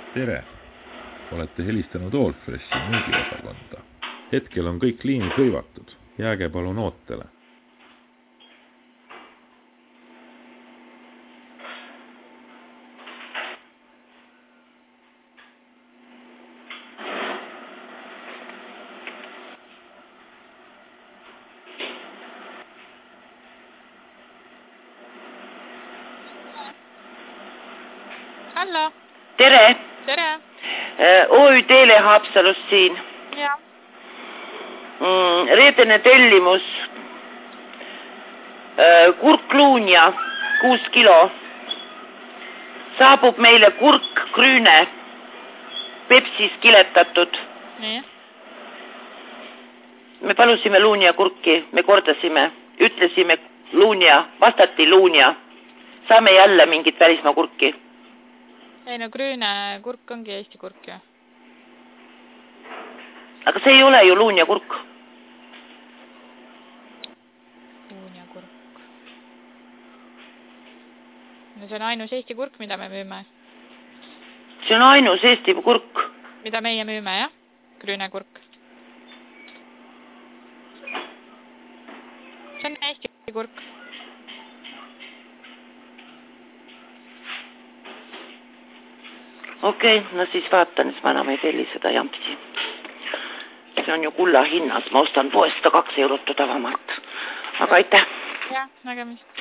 Tere! Olete helistanud Allfreshi müügiosakonda. Hetkel on kõik liinid hõivatud. Jääge palun ootele. Hallo. Tere! Tere! OÜ Teele Haapsalust siin. Ja. Reedene tellimus. Kurkluunia 6 kilo. Saabub meile kurk krüüne. Pepsis kiletatud. Nii. Me palusime luunia kurki. Me kordasime. Ütlesime luunia. Vastati luunia. Saame jälle mingit välismaa kurki. Ei no krüüne kurk ongi Eesti kurk ju. Aga see ei ole ju luunia kurk. Luunia kurk. No see on ainus Eesti kurk, mida me müüme. See on ainus Eesti kurk. Mida meie müüme, jah? Krüüne kurk. See on Eesti kurk. Okei, no siis vaatan, siis ma enam ei telli seda jampsi. See on ju kulla hinnas, ma ostan poest 2 eurot odavamalt. Aga aitäh! Jah, nägemist.